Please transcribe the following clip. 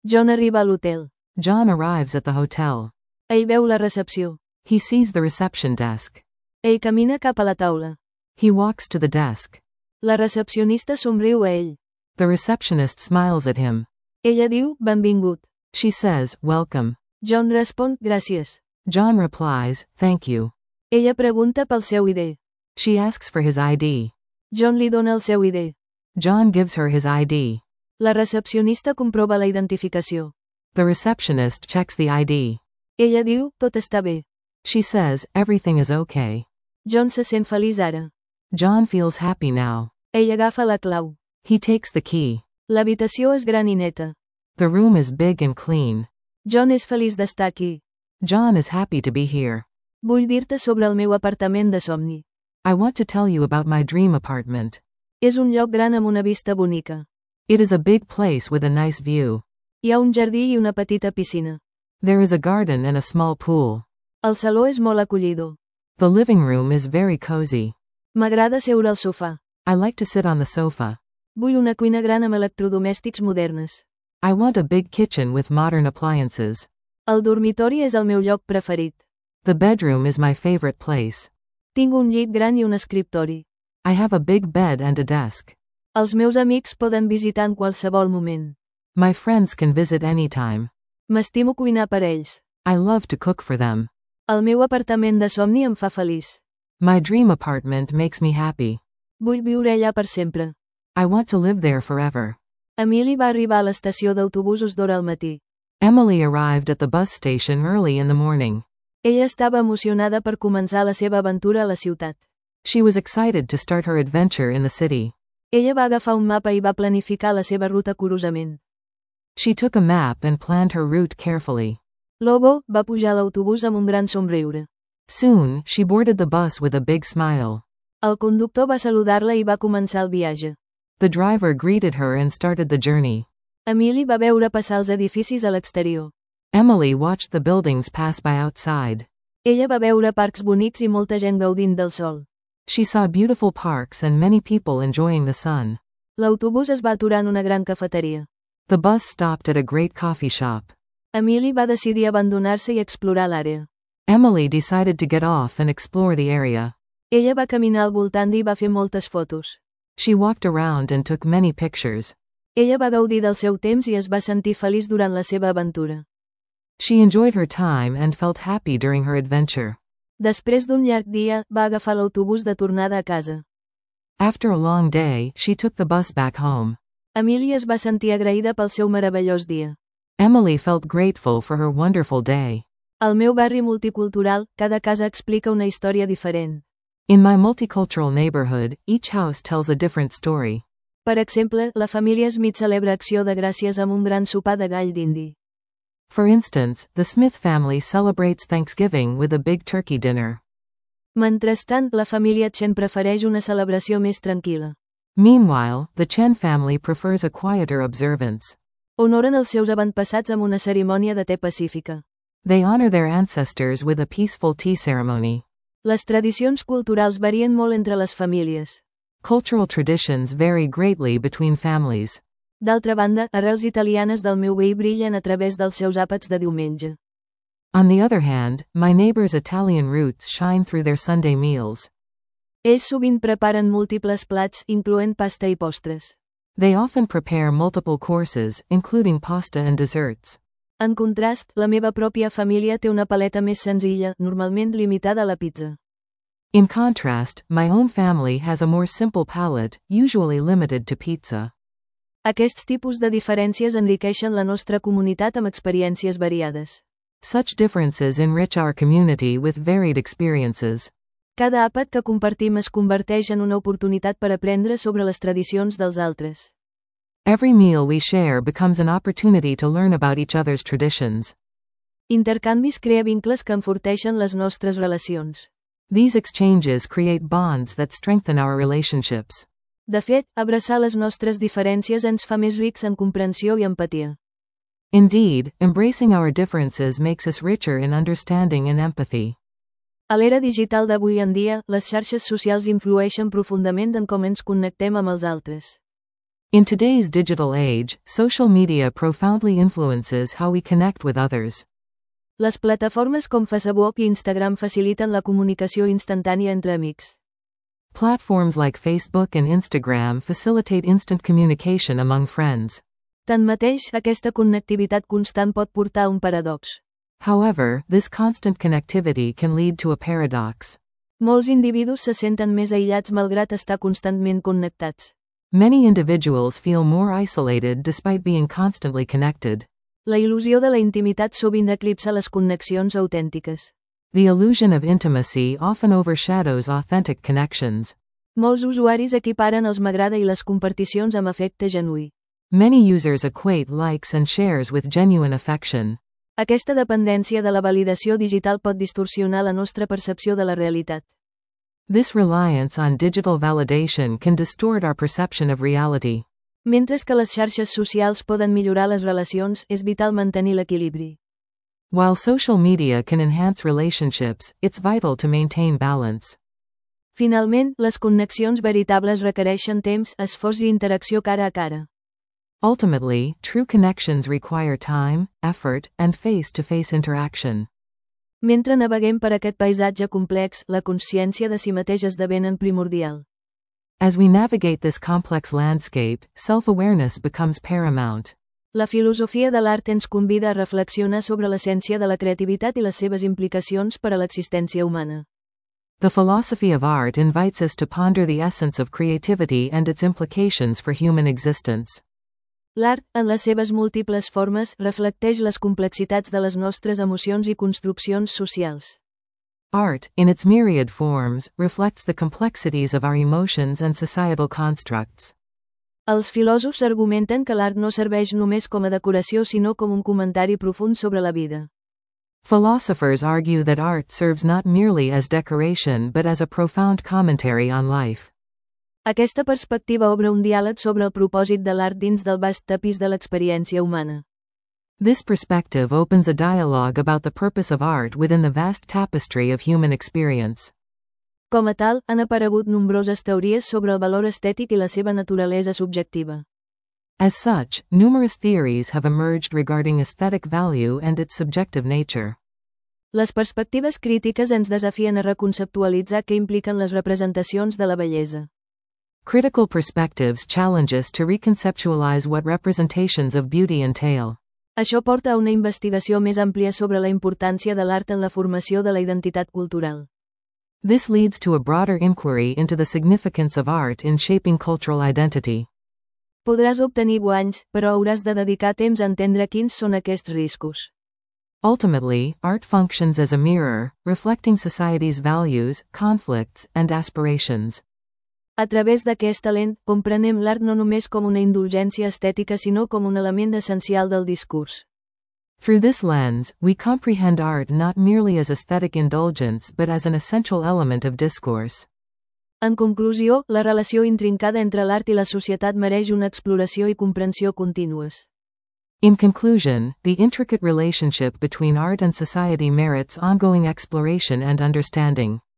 John arriba a l'hotel. John arrives at the hotel. Ell veu la recepció. He sees the reception desk. Ell camina cap a la taula. He walks to the desk. La recepcionista somriu a ell. The receptionist smiles at him. Ella diu, benvingut. She says, welcome. John respon, gràcies. John replies, thank you. Ella pregunta pel seu ID. She asks for his ID. John li dona el seu ID. John gives her his ID. La recepcionista comprova la identificació. The receptionist checks the ID. Ella diu, tot està bé. She says, everything is okay. John se sent feliç ara. John feels happy now. Ell agafa la clau. He takes the key. L'habitació és gran i neta. The room is big and clean. John és feliç d'estar aquí. John is happy to be here. Vull dir-te sobre el meu apartament de somni. I want to tell you about my dream apartment. És un lloc gran amb una vista bonica. It is a big place with a nice view. Hi ha un jardí i una petita piscina. There is a garden and a small pool. El saló és molt acollidor. The living room is very cozy. M'agrada seure al sofà. I like to sit on the sofa. Vull una cuina gran amb electrodomèstics modernes. I want a big kitchen with modern appliances. El dormitori és el meu lloc preferit. The bedroom is my favorite place. Tinc un llit gran i un escriptori. I have a big bed and a desk. Els meus amics poden visitar en qualsevol moment. My friends can visit anytime. M'estimo cuinar per ells. I love to cook for them. El meu apartament de somni em fa feliç. My dream apartment makes me happy. Vull viure allà per sempre. I want to live there forever. Emily va arribar a l'estació d'autobusos d'hora al matí. Emily arrived at the bus station early in the morning. Ella estava emocionada per començar la seva aventura a la ciutat. She was excited to start her adventure in the city. Ella va agafar un mapa i va planificar la seva ruta curosament. She took a map and planned her route carefully. Lobo va pujar a l'autobús amb un gran somriure. Soon, she boarded the bus with a big smile. El conductor va saludar-la i va començar el viatge. The driver greeted her and started the journey. Emily va veure passar els edificis a l'exterior. Emily watched the buildings pass by outside. Ella va veure parcs bonics i molta gent gaudint del sol. She saw beautiful parks and many people enjoying the sun. L'autobús es va aturar en una gran cafeteria. The bus stopped at a great coffee shop. Emily va decidir abandonar-se i explorar l'àrea. Emily decided to get off and explore the area. Ella va caminar al voltant i va fer moltes fotos. She walked around and took many pictures. Ella va gaudir del seu temps i es va sentir feliç durant la seva aventura. She enjoyed her time and felt happy during her adventure. Després d'un llarg dia, va agafar l'autobús de tornada a casa. After a long day, she took the bus back home. Emily es va sentir agraïda pel seu meravellós dia. Emily felt grateful for her wonderful day. Al meu barri multicultural, cada casa explica una història diferent. In my multicultural neighborhood, each house tells a different story. Per exemple, la família Smith celebra Acció de Gràcies amb un gran sopar de gall d'indi. For instance, the Smith family celebrates Thanksgiving with a big turkey dinner. Mentrestant, la família Chen prefereix una celebració més tranquil·la. Meanwhile, the Chen family prefers a quieter observance. Honoren els seus avantpassats amb una cerimònia de te pacífica. They honor their ancestors with a peaceful tea ceremony. Les tradicions culturals varien molt entre les famílies. Cultural traditions vary greatly between families. D'altra banda, arrels italianes del meu veí brillen a través dels seus àpats de diumenge. On the other hand, my neighbor's Italian roots shine through their Sunday meals. Ells sovint preparen múltiples plats, incloent pasta i postres. They often prepare multiple courses, including pasta and desserts. En contrast, la meva pròpia família té una paleta més senzilla, normalment limitada a la pizza. In contrast, my own family has a more simple palate, usually limited to pizza. Aquests tipus de diferències enriqueixen la nostra comunitat amb experiències variades. Such differences enrich our community with varied experiences. Cada àpat que compartim es converteix en una oportunitat per aprendre sobre les tradicions dels altres. Every meal we share becomes an opportunity to learn about each other's traditions. Intercanvis crea vincles que enforteixen les nostres relacions. These exchanges create bonds that strengthen our relationships. De fet, abraçar les nostres diferències ens fa més rics en comprensió i empatia. Indeed, embracing our differences makes us richer in understanding and empathy. A l'era digital d'avui en dia, les xarxes socials influeixen profundament en com ens connectem amb els altres. In today's digital age, social media profoundly influences how we connect with others. Les plataformes com Facebook i Instagram faciliten la comunicació instantània entre amics. Platforms like Facebook and Instagram facilitate instant communication among friends. Tanmateix, aquesta connectivitat constant pot portar a un paradox. However, this constant connectivity can lead to a paradox. Molts individus se senten més aïllats malgrat estar constantment connectats. Many individuals feel more isolated despite being constantly connected. La il·lusió de la intimitat sovint eclipsa les connexions autèntiques. The illusion of intimacy often overshadows authentic connections. Molts usuaris equiparen els m'agrada i les comparticions amb afecte genuí. Many users equate likes and shares with genuine affection. Aquesta dependència de la validació digital pot distorsionar la nostra percepció de la realitat. This reliance on digital validation can distort our perception of reality. Mentre que les xarxes socials poden millorar les relacions, és vital mantenir l'equilibri. While social media can enhance relationships, it's vital to maintain balance. Finalment, les connexions veritables requereixen temps, esforç i interacció cara a cara. Ultimately, true connections require time, effort, and face-to-face interaction. Mentre naveguem per aquest paisatge complex, la consciència de si mateix esdevenen primordial. As we navigate this complex landscape, self-awareness becomes paramount. La filosofia de l'art ens convida a reflexionar sobre l'essència de la creativitat i les seves implicacions per a l'existència humana. The philosophy of art invites us to ponder the essence of creativity and its implications for human existence. L'art, en les seves múltiples formes, reflecteix les complexitats de les nostres emocions i construccions socials. Art, in its myriad forms, reflects the complexities of our emotions and societal constructs. Els filòsofs argumenten que l'art no serveix només com a decoració sinó com un comentari profund sobre la vida. Philosophers argue that art serves not merely as decoration but as a profound commentary on life. Aquesta perspectiva obre un diàleg sobre el propòsit de l'art dins del vast tapís de l'experiència humana. This perspective opens a dialogue about the purpose of art within the vast tapestry of human experience. Com a tal, han aparegut nombroses teories sobre el valor estètic i la seva naturalesa subjectiva. As such, numerous theories have emerged regarding aesthetic value and its subjective nature. Les perspectives crítiques ens desafien a reconceptualitzar què impliquen les representacions de la bellesa. Critical perspectives challenge us to reconceptualize what representations of beauty entail. Això porta a una investigació més àmplia sobre la importància de l'art en la formació de la identitat cultural. This leads to a broader inquiry into the significance of art in shaping cultural identity. Podràs obtenir guanys, però hauràs de dedicar temps a entendre quins són aquests riscos. Ultimately, art functions as a mirror, reflecting society's values, conflicts, and aspirations. A través d'aquest talent, comprenem l'art no només com una indulgència estètica sinó com un element essencial del discurs. Through this lens, we comprehend art not merely as aesthetic indulgence but as an essential element of discourse. En conclusió, la relació intrincada entre l'art i la societat mereix una exploració i comprensió contínues. In conclusion, the intricate relationship between art and society merits ongoing exploration and understanding.